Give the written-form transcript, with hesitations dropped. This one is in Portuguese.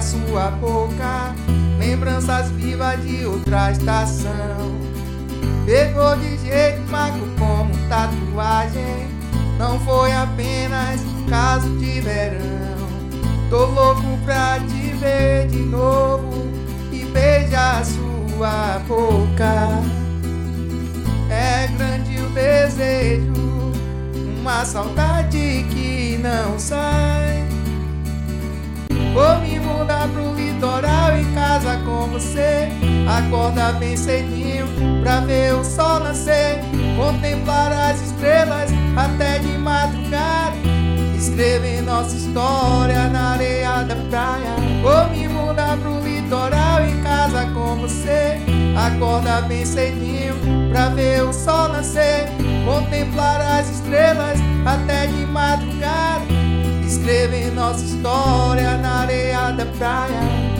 sua boca, lembranças vivas de outra estação. Pegou de jeito magro como tatuagem, não foi apenas um caso de verão. Tô louco pra te ver de novo e beijar sua boca. É grande o desejo, uma saudade que não sai. Vou me mudar pro litoral em casa com você, acordar bem cedinho pra ver o sol nascer, contemplar as estrelas até de madrugada, escrever nossa história na areia da praia. Vou me mudar pro litoral em casa com você, acordar bem cedinho pra ver o sol nascer, contemplar as estrelas até de madrugada, escrever nossa história na areia da praia.